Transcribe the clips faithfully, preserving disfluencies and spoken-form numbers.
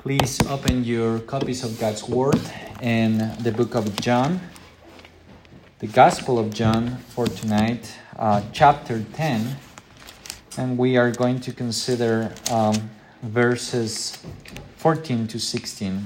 Please open your copies of God's Word in the book of John, the Gospel of John for tonight, uh, chapter ten, and we are going to consider um, verses fourteen to sixteen.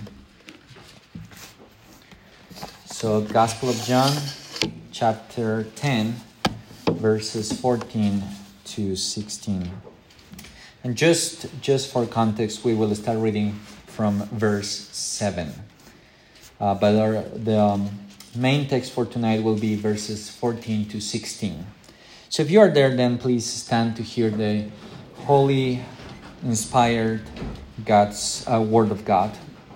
So, Gospel of John, chapter ten, verses fourteen to sixteen. And just, just for context, we will start reading from verse seven. Uh, but our, the um, main text for tonight will be verses fourteen to sixteen. So if you are there, then please stand to hear the holy, inspired God's uh, word of God.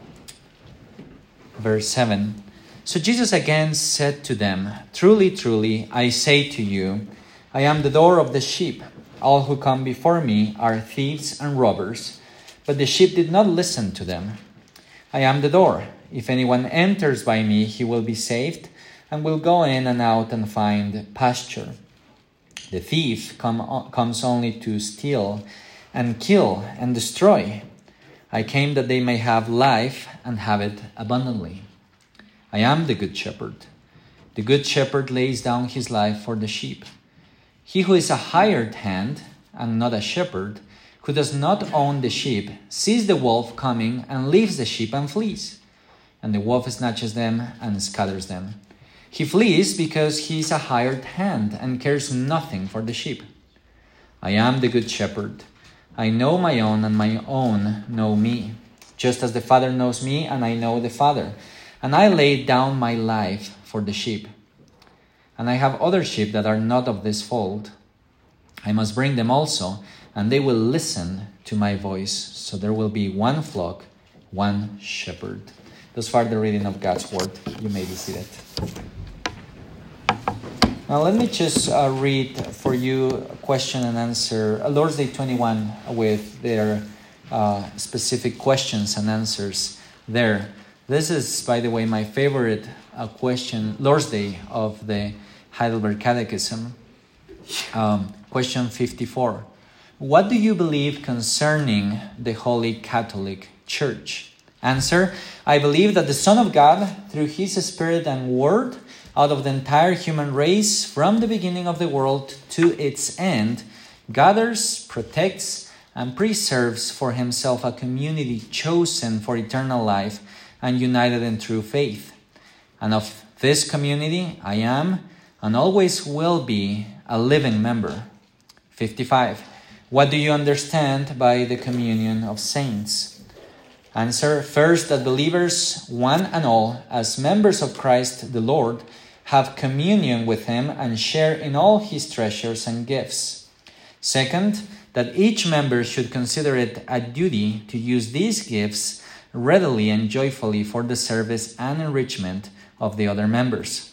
Verse seven. So Jesus again said to them, "Truly, truly, I say to you, I am the door of the sheep. All who come before me are thieves and robbers, but the sheep did not listen to them. I am the door. If anyone enters by me, he will be saved and will go in and out and find pasture. The thief come, comes only to steal and kill and destroy. I came that they may have life and have it abundantly. I am the good shepherd. The good shepherd lays down his life for the sheep. He who is a hired hand and not a shepherd, who does not own the sheep, sees the wolf coming and leaves the sheep and flees. And the wolf snatches them and scatters them. He flees because he is a hired hand and cares nothing for the sheep. I am the good shepherd. I know my own, and my own know me, just as the Father knows me, and I know the Father. And I lay down my life for the sheep. And I have other sheep that are not of this fold. I must bring them also, and they will listen to my voice. So there will be one flock, one shepherd." Thus far the reading of God's word. You may be seated. Now let me just uh, read for you a question and answer, uh, Lord's Day twenty-one, with their uh, specific questions and answers there. This is, by the way, my favorite uh, question, Lord's Day of the Heidelberg Catechism. Um, question fifty-four. What do you believe concerning the Holy Catholic Church? Answer: I believe that the Son of God, through His Spirit and Word, out of the entire human race, from the beginning of the world to its end, gathers, protects, and preserves for Himself a community chosen for eternal life and united in true faith. And of this community, I am and always will be a living member. fifty-five. What do you understand by the communion of saints? Answer: first, that believers, one and all, as members of Christ the Lord, have communion with Him and share in all His treasures and gifts. Second, that each member should consider it a duty to use these gifts readily and joyfully for the service and enrichment of the other members.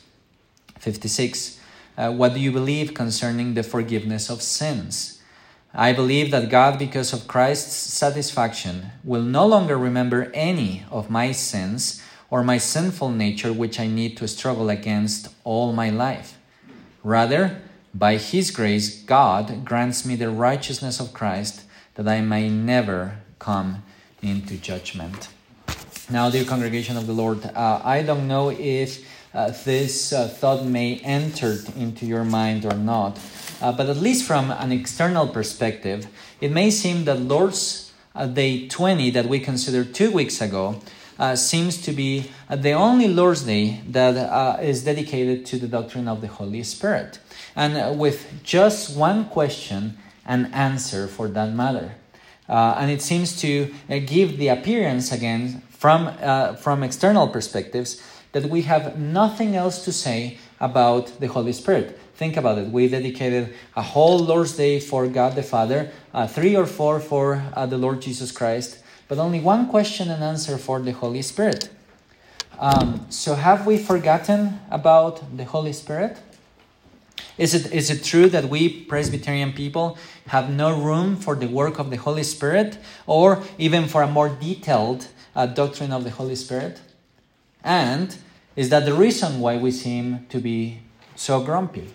fifty-six. Uh, what do you believe concerning the forgiveness of sins? I believe that God, because of Christ's satisfaction, will no longer remember any of my sins or my sinful nature which I need to struggle against all my life. Rather, by His grace, God grants me the righteousness of Christ, that I may never come into judgment. Now, dear congregation of the Lord, uh, I don't know if uh, this uh, thought may enter into your mind or not, uh, but at least from an external perspective, it may seem that Lord's uh, Day twenty that we considered two weeks ago uh, seems to be uh, the only Lord's Day that uh, is dedicated to the doctrine of the Holy Spirit, and uh, with just one question and answer for that matter. Uh, and it seems to uh, give the appearance again from uh, from external perspectives that we have nothing else to say about the Holy Spirit. Think about it. We dedicated a whole Lord's Day for God the Father, uh, three or four for uh, the Lord Jesus Christ, but only one question and answer for the Holy Spirit. Um, so have we forgotten about the Holy Spirit? Is it is it true that we Presbyterian people have no room for the work of the Holy Spirit, or even for a more detailed uh, doctrine of the Holy Spirit? And is that the reason why we seem to be so grumpy?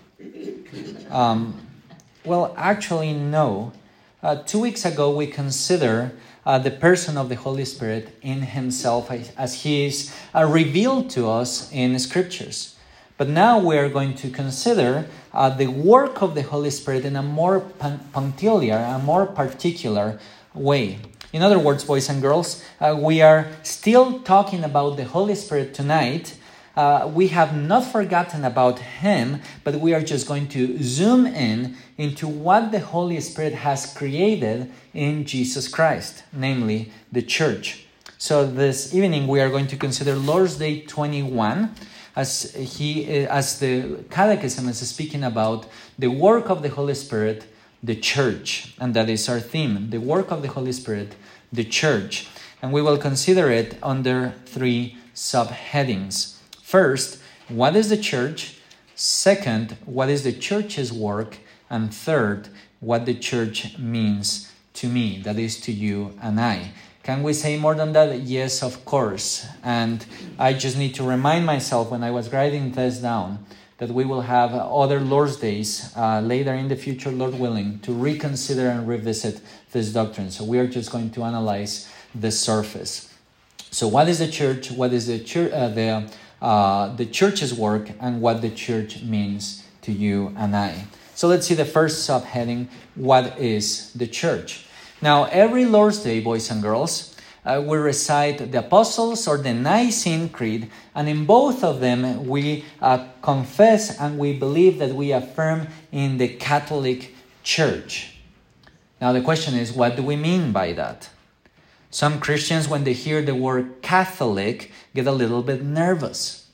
Um, well, actually, no. Uh, two weeks ago, we considered uh, the person of the Holy Spirit in himself as he is uh, revealed to us in scriptures. But now we are going to consider uh, the work of the Holy Spirit in a more punctiliar, a more particular way. In other words, boys and girls, uh, we are still talking about the Holy Spirit tonight. Uh, we have not forgotten about him, but we are just going to zoom in into what the Holy Spirit has created in Jesus Christ, namely the church. So this evening we are going to consider Lord's Day twenty-one, as he, as the Catechism is speaking about the work of the Holy Spirit, the church, and that is our theme: the work of the Holy Spirit, the church. And we will consider it under three subheadings. First, what is the church? Second, what is the church's work? And third, what the church means to me, that is to you and I. Can we say more than that? Yes, of course. And I just need to remind myself when I was writing this down that we will have other Lord's Days uh, later in the future, Lord willing, to reconsider and revisit this doctrine. So we are just going to analyze the surface. So what is the church? What is the church? Uh, the uh, the church's work, and what the church means to you and I. So let's see the first subheading: what is the church? Now, every Lord's Day, boys and girls, uh, we recite the Apostles' or the Nicene Creed, and in both of them we uh, confess and we believe that we affirm in the Catholic Church. Now, the question is, what do we mean by that? Some Christians, when they hear the word Catholic, get a little bit nervous.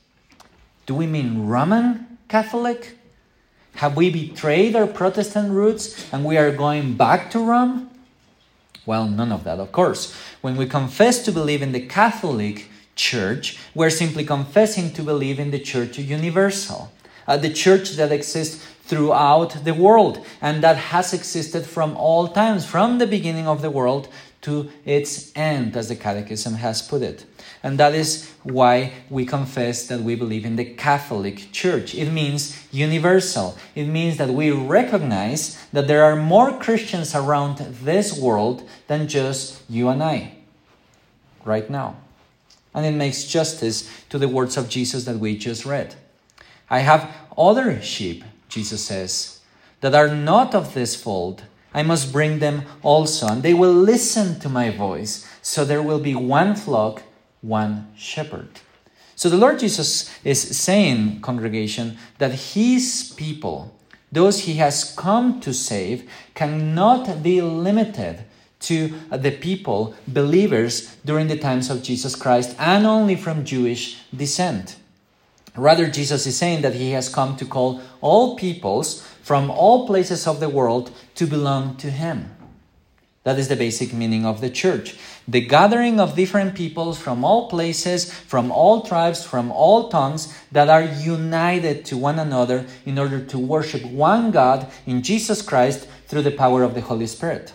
Do we mean Roman Catholic? Have we betrayed our Protestant roots and we are going back to Rome? Well, none of that, of course. When we confess to believe in the Catholic Church, we're simply confessing to believe in the Church Universal, uh, the church that exists throughout the world and that has existed from all times, from the beginning of the world to its end, as the Catechism has put it. And that is why we confess that we believe in the Catholic Church. It means universal. It means that we recognize that there are more Christians around this world than just you and I right now. And it makes justice to the words of Jesus that we just read. I have other sheep, Jesus says, that are not of this fold. I must bring them also, and they will listen to my voice. So there will be one flock, one shepherd. So the Lord Jesus is saying, congregation, that his people, those he has come to save, cannot be limited to the people, believers, during the times of Jesus Christ, and only from Jewish descent. Rather, Jesus is saying that he has come to call all peoples from all places of the world to belong to him. That is the basic meaning of the church. The gathering of different peoples from all places, from all tribes, from all tongues, that are united to one another in order to worship one God in Jesus Christ through the power of the Holy Spirit.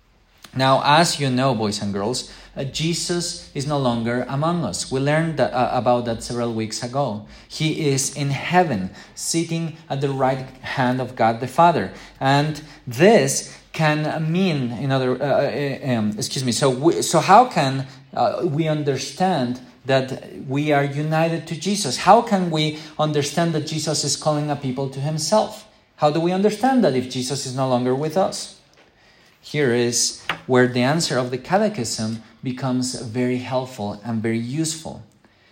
Now, as you know, boys and girls, uh, Jesus is no longer among us. We learned that, uh, about that several weeks ago. He is in heaven, sitting at the right hand of God the Father. And this can mean, in other, uh, uh, um, excuse me, so, we, so how can uh, we understand that we are united to Jesus? How can we understand that Jesus is calling a people to himself? How do we understand that if Jesus is no longer with us? Here is where the answer of the Catechism becomes very helpful and very useful.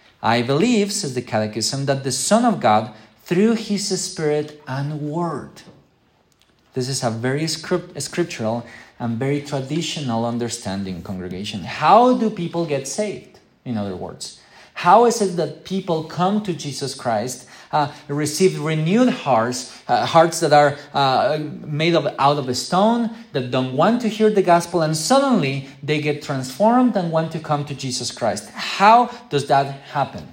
I believe, says the Catechism, that the Son of God, through his Spirit and Word. This is a very script, scriptural and very traditional understanding, congregation. How do people get saved, in other words? How is it that people come to Jesus Christ, uh, receive renewed hearts, uh, hearts that are uh, made of, out of a stone, that don't want to hear the gospel, and suddenly they get transformed and want to come to Jesus Christ? How does that happen?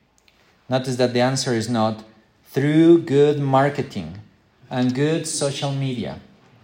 Notice that the answer is not through good marketing and good social media.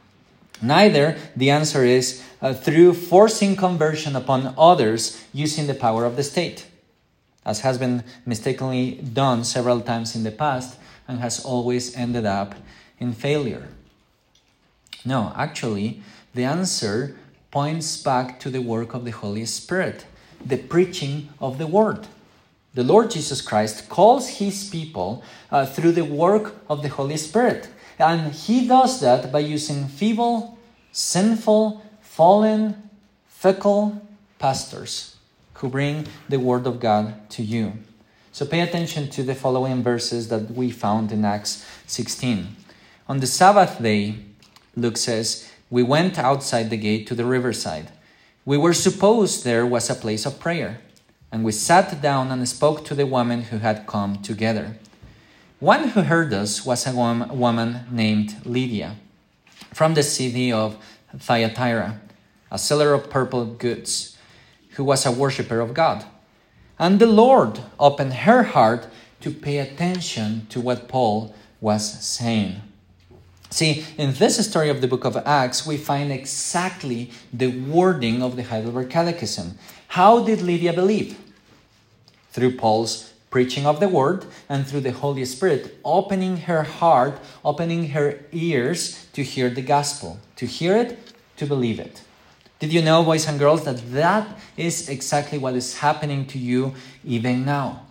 Neither the answer is uh, through forcing conversion upon others using the power of the state, as has been mistakenly done several times in the past and has always ended up in failure. No, actually, the answer points back to the work of the Holy Spirit, the preaching of the Word. The Lord Jesus Christ calls his people uh, through the work of the Holy Spirit. And he does that by using feeble, sinful, fallen, fickle pastors who bring the Word of God to you. So pay attention to the following verses that we found in Acts sixteen. On the Sabbath day, Luke says, we went outside the gate to the riverside. We were supposed there was a place of prayer. And we sat down and spoke to the women who had come together. One who heard us was a woman named Lydia, from the city of Thyatira, a seller of purple goods, who was a worshiper of God. And the Lord opened her heart to pay attention to what Paul was saying. See, in this story of the book of Acts, we find exactly the wording of the Heidelberg Catechism. How did Lydia believe? Through Paul's preaching of the Word and through the Holy Spirit opening her heart, opening her ears to hear the gospel, to hear it, to believe it. Did you know, boys and girls, that that is exactly what is happening to you even now?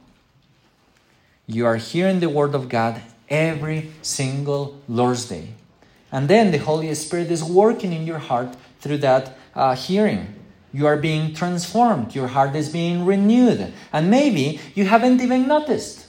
You are hearing the Word of God every single Lord's Day. And then the Holy Spirit is working in your heart through that uh, hearing. You are being transformed. Your heart is being renewed. And maybe you haven't even noticed.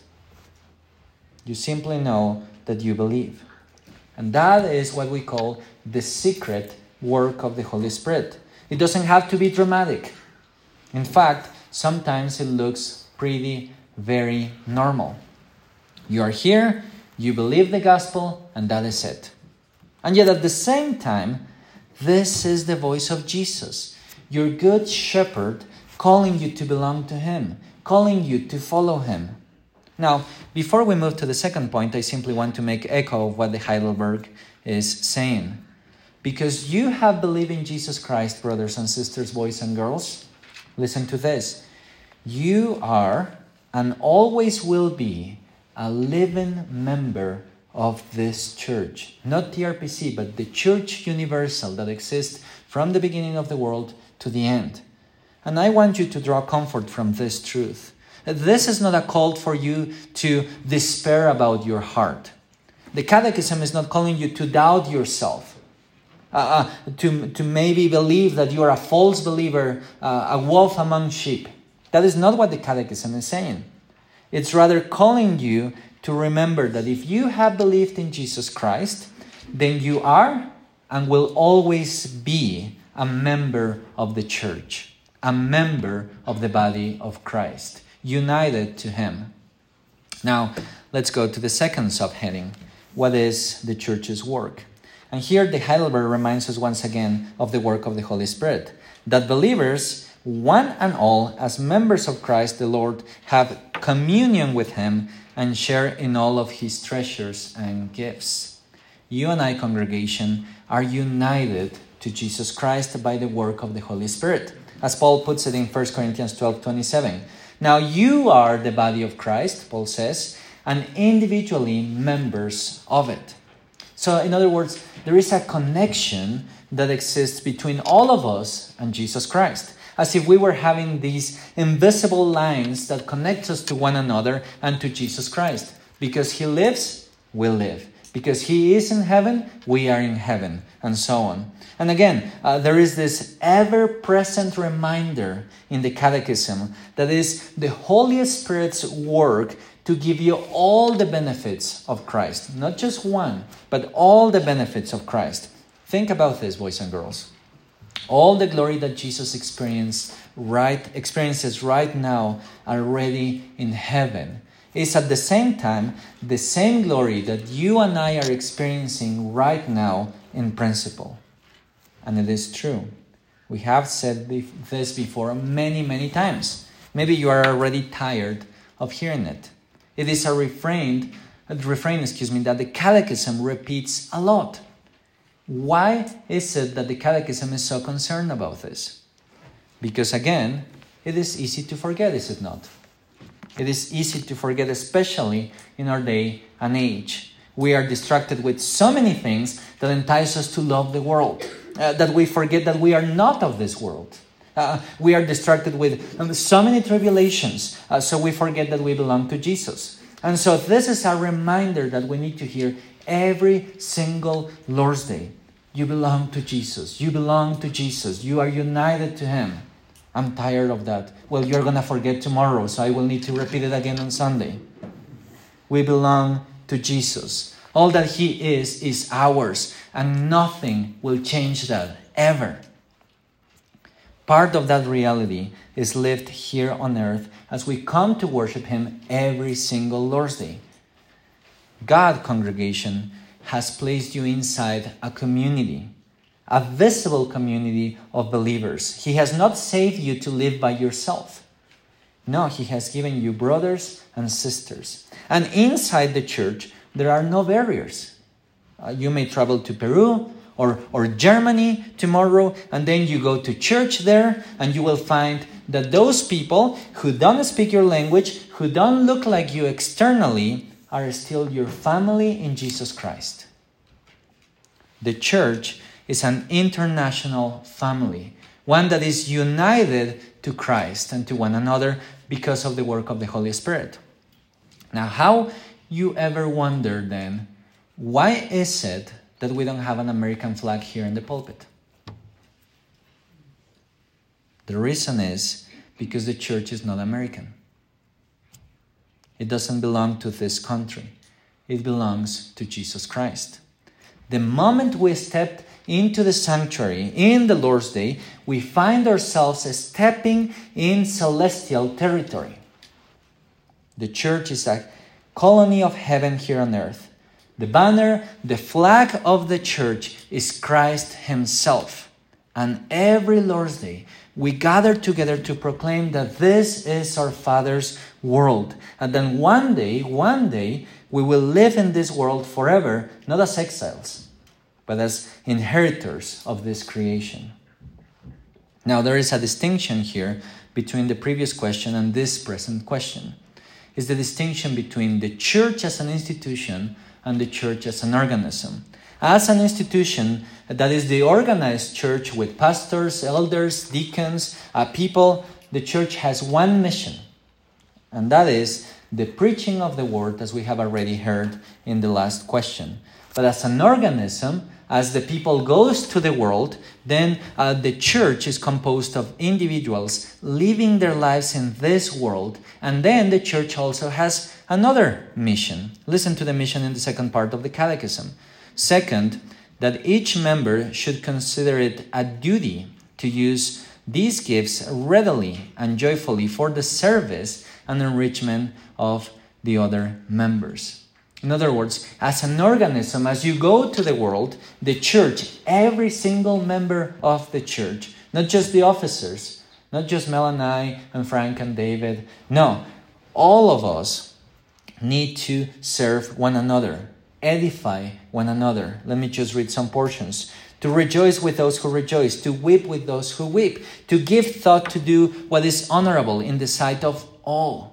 You simply know that you believe. And that is what we call the secret work of the Holy Spirit. It doesn't have to be dramatic. In fact, sometimes it looks pretty, very normal. You are here, you believe the gospel, and that is it. And yet at the same time, this is the voice of Jesus, your good shepherd, calling you to belong to him, calling you to follow him. Now, before we move to the second point, I simply want to make echo of what the Heidelberg is saying. Because you have believed in Jesus Christ, brothers and sisters, boys and girls, listen to this. You are and always will be a living member of this church. Not T R P C, but the Church Universal that exists from the beginning of the world to the end. And I want you to draw comfort from this truth. This is not a call for you to despair about your heart. The Catechism is not calling you to doubt yourself, uh, uh, to, to maybe believe that you are a false believer, uh, a wolf among sheep. That is not what the Catechism is saying. It's rather calling you to remember that if you have believed in Jesus Christ, then you are and will always be a member of the church, a member of the body of Christ, united to him. Now, let's go to the second subheading. What is the church's work? And here the Heidelberg reminds us once again of the work of the Holy Spirit, that believers, one and all, as members of Christ the Lord, have communion with him and share in all of his treasures and gifts. You and I, congregation, are united to Jesus Christ by the work of the Holy Spirit. As Paul puts it in First Corinthians twelve twenty-seven. Now you are the body of Christ, Paul says, and individually members of it. So in other words, there is a connection that exists between all of us and Jesus Christ, as if we were having these invisible lines that connect us to one another and to Jesus Christ. Because he lives, we live. Because he is in heaven, we are in heaven, and so on. And again, uh, there is this ever-present reminder in the Catechism that is the Holy Spirit's work to give you all the benefits of Christ. Not just one, but all the benefits of Christ. Think about this, boys and girls. All the glory that Jesus experienced right, experiences right now already in heaven is at the same time the same glory that you and I are experiencing right now in principle. And it is true. We have said this before many, many times. Maybe you are already tired of hearing it. It is a refrain, a refrain, excuse me, that the Catechism repeats a lot. Why is it that the Catechism is so concerned about this? Because again, it is easy to forget, is it not? It is easy to forget, especially in our day and age. We are distracted with so many things that entice us to love the world, uh, that we forget that we are not of this world. Uh, we are distracted with um, so many tribulations, uh, so we forget that we belong to Jesus. And so this is a reminder that we need to hear every single Lord's Day. You belong to Jesus. You belong to Jesus. You are united to Him. I'm tired of that. Well, you're going to forget tomorrow, so I will need to repeat it again on Sunday. We belong to Jesus. All that He is, is ours, and nothing will change that, ever. Part of that reality is lived here on earth as we come to worship Him every single Lord's Day. God, congregation, has placed you inside a community, a visible community of believers. He has not saved you to live by yourself. No, He has given you brothers and sisters. And inside the church, there are no barriers. Uh, you may travel to Peru or, or Germany tomorrow, and then you go to church there, and you will find that those people who don't speak your language, who don't look like you externally, are still your family in Jesus Christ. The church is an international family, one that is united to Christ and to one another because of the work of the Holy Spirit. Now, how you ever wonder then, why is it that we don't have an American flag here in the pulpit? The reason is because the church is not American. It doesn't belong to this country. It belongs to Jesus Christ. The moment we stepped into the sanctuary in the Lord's Day, we find ourselves stepping in celestial territory. The church is a colony of heaven here on earth. The banner, the flag of the church is Christ Himself. And every Lord's Day, we gather together to proclaim that this is our Father's world. And then one day, one day, we will live in this world forever, not as exiles, but as inheritors of this creation. Now, there is a distinction here between the previous question and this present question. It's the distinction between the church as an institution and the church as an organism. As an institution, that is the organized church with pastors, elders, deacons, uh, people, the church has one mission, and that is the preaching of the word, as we have already heard in the last question. But as an organism, as the people goes to the world, then uh, the church is composed of individuals living their lives in this world. And then the church also has another mission. Listen to the mission in the second part of the Catechism. Second, that each member should consider it a duty to use these gifts readily and joyfully for the service and enrichment of the other members. In other words, as an organism, as you go to the world, the church, every single member of the church, not just the officers, not just Mel and I and Frank and David, no, all of us need to serve one another, edify one another. Let me just read some portions. To rejoice with those who rejoice, to weep with those who weep, to give thought to do what is honorable in the sight of all,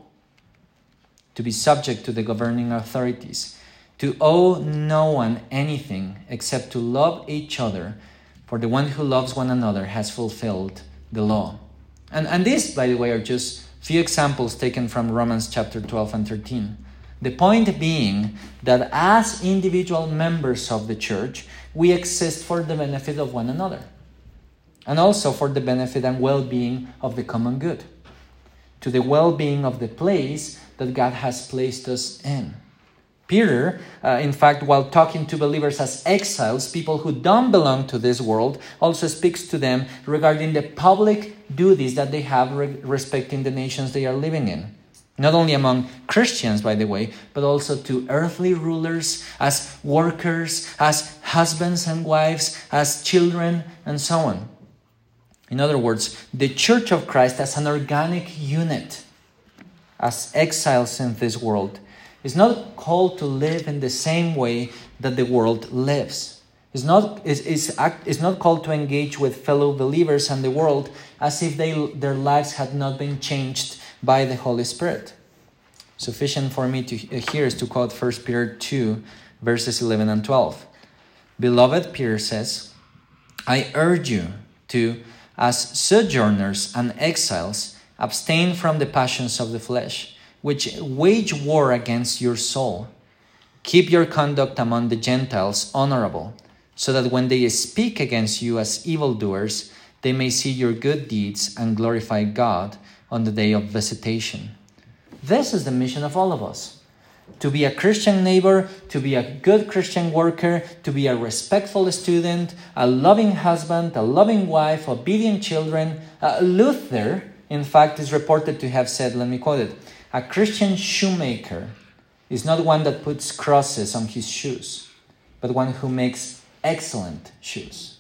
to be subject to the governing authorities, to owe no one anything except to love each other, for the one who loves one another has fulfilled the law. And, and these, by the way, are just few examples taken from Romans chapter twelve and thirteen. The point being that as individual members of the church, we exist for the benefit of one another, and also for the benefit and well-being of the common good, to the well-being of the place that God has placed us in. Peter, uh, in fact, while talking to believers as exiles, people who don't belong to this world, also speaks to them regarding the public duties that they have re- respecting the nations they are living in. Not only among Christians, by the way, but also to earthly rulers, as workers, as husbands and wives, as children, and so on. In other words, the Church of Christ as an organic unit, as exiles in this world, is not called to live in the same way that the world lives. Is not is is is not called to engage with fellow believers and the world as if they their lives had not been changed by the Holy Spirit. Sufficient for me to here is to quote First Peter two, verses eleven and twelve. Beloved, Peter says, I urge you to, as sojourners and exiles, abstain from the passions of the flesh, which wage war against your soul. Keep your conduct among the Gentiles honorable, so that when they speak against you as evildoers, they may see your good deeds and glorify God on the day of visitation. This is the mission of all of us. To be a Christian neighbor, to be a good Christian worker, to be a respectful student, a loving husband, a loving wife, obedient children. Uh, Luther, in fact, is reported to have said, let me quote it, a Christian shoemaker is not one that puts crosses on his shoes, but one who makes excellent shoes.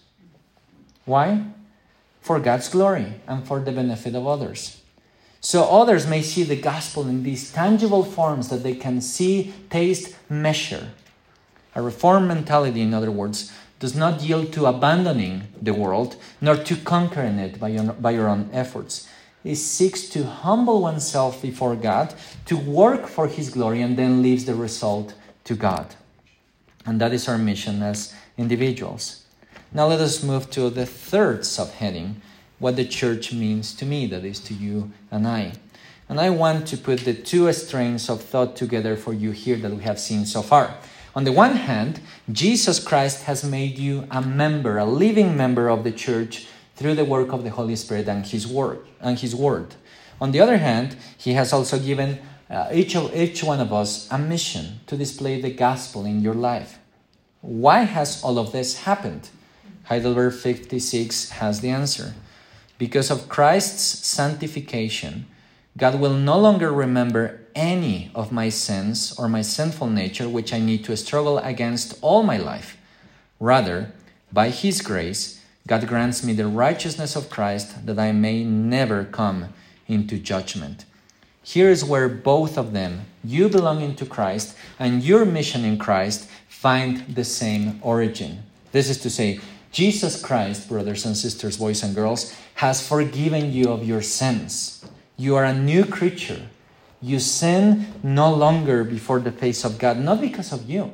Why? For God's glory and for the benefit of others. So others may see the gospel in these tangible forms that they can see, taste, measure. A reformed mentality, in other words, does not yield to abandoning the world, nor to conquering it by your, by your own efforts. It seeks to humble oneself before God, to work for His glory, and then leaves the result to God. And that is our mission as individuals. Now let us move to the third subheading, what the church means to me, that is to you and I. And I want to put the two strains of thought together for you here that we have seen so far. On the one hand, Jesus Christ has made you a member, a living member of the church through the work of the Holy Spirit and His word. And His word. On the other hand, He has also given uh, each of each one of us a mission to display the gospel in your life. Why has all of this happened? Heidelberg fifty-six has the answer. Because of Christ's sanctification, God will no longer remember any of my sins or my sinful nature, which I need to struggle against all my life. Rather, by His grace, God grants me the righteousness of Christ that I may never come into judgment. Here is where both of them, you belonging to Christ and your mission in Christ, find the same origin. This is to say, Jesus Christ, brothers and sisters, boys and girls, has forgiven you of your sins. You are a new creature. You sin no longer before the face of God, not because of you,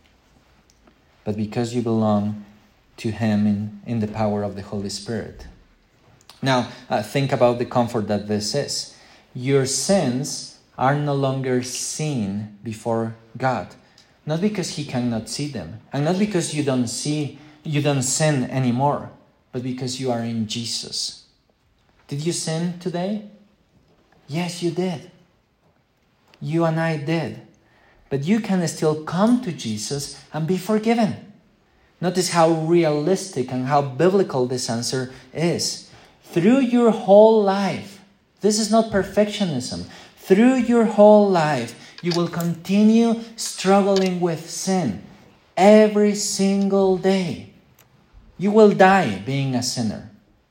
but because you belong to Him in, in the power of the Holy Spirit. Now, uh, think about the comfort that this is. Your sins are no longer seen before God, not because He cannot see them, and not because you don't see You don't sin anymore, but because you are in Jesus. Did you sin today? Yes, you did. You and I did. But you can still come to Jesus and be forgiven. Notice how realistic and how biblical this answer is. Through your whole life, this is not perfectionism. Through your whole life, you will continue struggling with sin every single day. You will die being a sinner.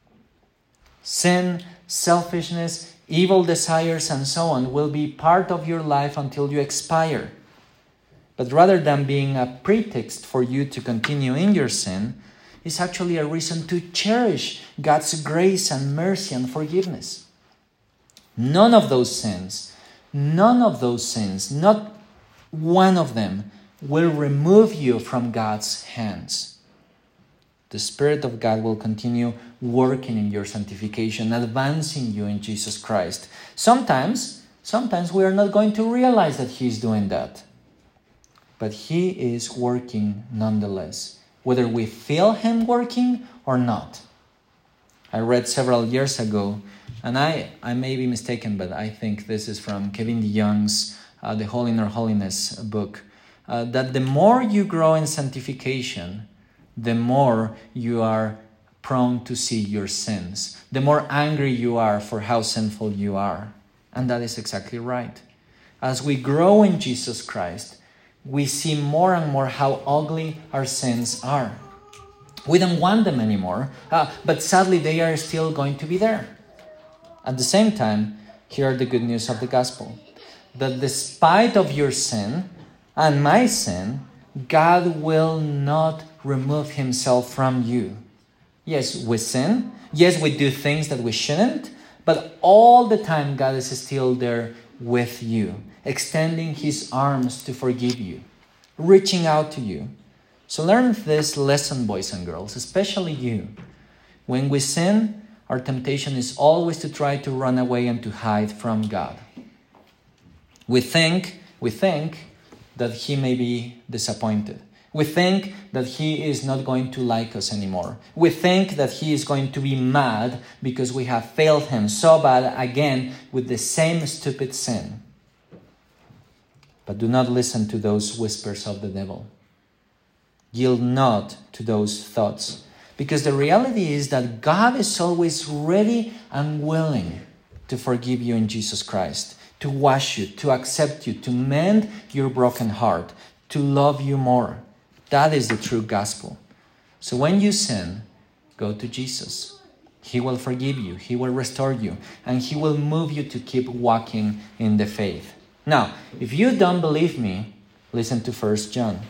Sin, selfishness, evil desires, and so on will be part of your life until you expire. But rather than being a pretext for you to continue in your sin, it's actually a reason to cherish God's grace and mercy and forgiveness. None of those sins, none of those sins, not one of them, will remove you from God's hands. The Spirit of God will continue working in your sanctification, advancing you in Jesus Christ. Sometimes, sometimes we are not going to realize that He is doing that. But He is working nonetheless, whether we feel Him working or not. I read several years ago, and I, I may be mistaken, but I think this is from Kevin DeYoung's uh, The Whole Inner Holiness book, uh, that the more you grow in sanctification, the more you are prone to see your sins, the more angry you are for how sinful you are. And that is exactly right. As we grow in Jesus Christ, we see more and more how ugly our sins are. We don't want them anymore, uh, but sadly they are still going to be there. At the same time, here are the good news of the gospel, that despite of your sin and my sin, God will not remove Himself from you. Yes, we sin. Yes, we do things that we shouldn't. But all the time, God is still there with you, extending His arms to forgive you. reaching out to you. So learn this lesson, boys and girls, especially you. When we sin, our temptation is always to try to run away and to hide from God. We think, we think that He may be disappointed. We think that He is not going to like us anymore. We think that He is going to be mad because we have failed Him so bad again with the same stupid sin. But do not listen to those whispers of the devil. Yield not to those thoughts. Because the reality is that God is always ready and willing to forgive you in Jesus Christ, to wash you, to accept you, to mend your broken heart, to love you more. That is the true gospel. So when you sin, go to Jesus. He will forgive you. He will restore you. And He will move you to keep walking in the faith. Now, if you don't believe me, listen to First John.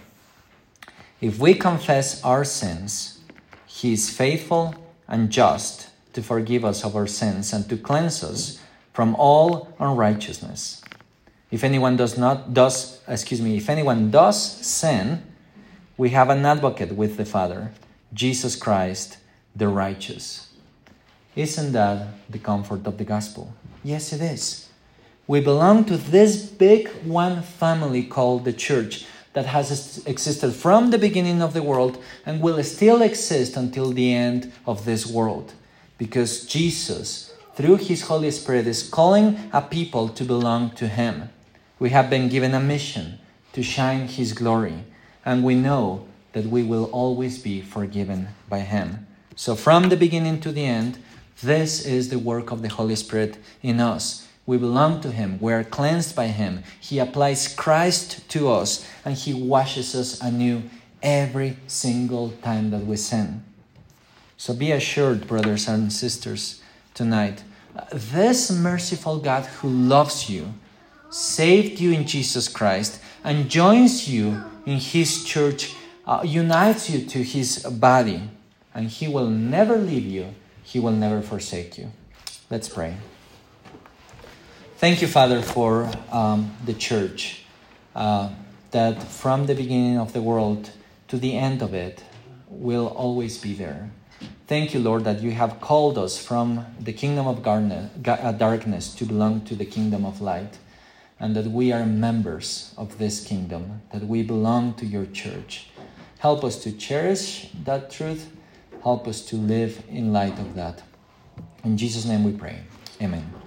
If we confess our sins, He is faithful and just to forgive us of our sins and to cleanse us from all unrighteousness. If anyone does not does excuse me, if anyone does sin, we have an advocate with the Father, Jesus Christ, the righteous. Isn't that the comfort of the gospel? Yes, it is. We belong to this big one family called the church that has existed from the beginning of the world and will still exist until the end of this world. Because Jesus, through His Holy Spirit, is calling a people to belong to Him. We have been given a mission to shine His glory, and we know that we will always be forgiven by Him. So from the beginning to the end, this is the work of the Holy Spirit in us. We belong to Him. We are cleansed by Him. He applies Christ to us, and He washes us anew every single time that we sin. So be assured, brothers and sisters, tonight, this merciful God who loves you, saved you in Jesus Christ, and joins you in His church, uh, unites you to His body, and He will never leave you. He will never forsake you. Let's pray. Thank you, Father, for um, the church, uh, that from the beginning of the world to the end of it will always be there. Thank you, Lord, that you have called us from the kingdom of darkness to belong to the kingdom of light, and that we are members of this kingdom, that we belong to your church. Help us to cherish that truth. Help us to live in light of that. In Jesus' name we pray. Amen.